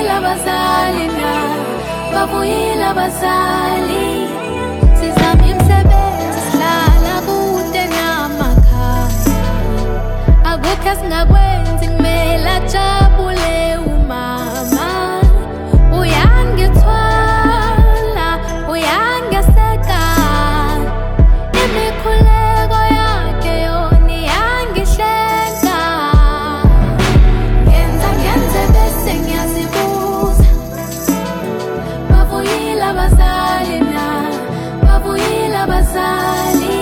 abazali na bavuyile abazali sizama imisebenzi sihlala kude namakhaya akukho esingakwenzi kumele ajabule umama uyangithwala uyangeseka imikhuleko yakhe yona iyangihlenga ngenze bese ngiyazibuza bavuyile abazali na bavuyile abazali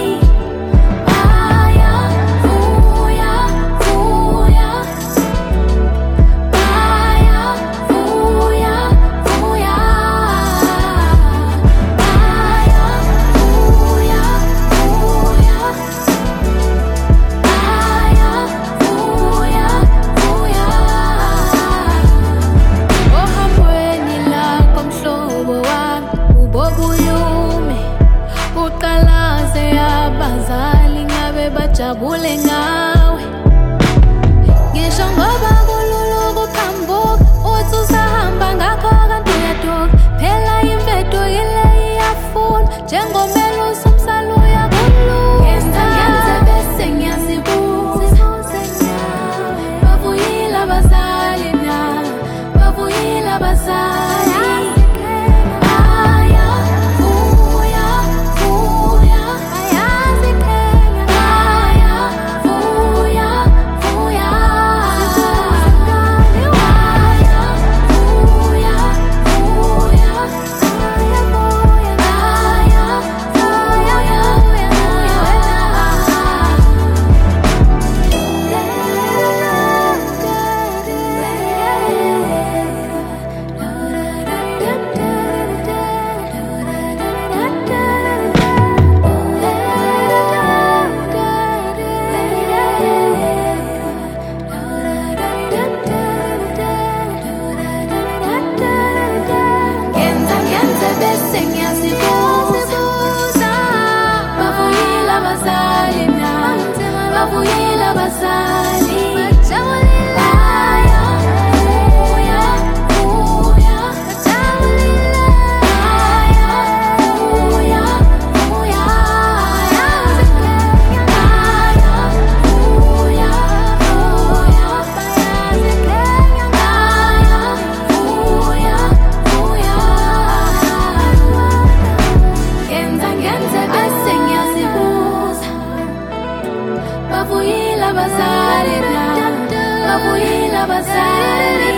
bajabule ngawe ngisho ngoba kulula ukuphambuka uthi usahamba ngakho kanti uyaduka phela imvedo ile iyafuna njengomelusi umsalo uyakhuluka ngenze bese ngiyazibuza bavuyile abazali na bavuyile abazali bavuyile abazali bavuyile abazali na bavuyile abazali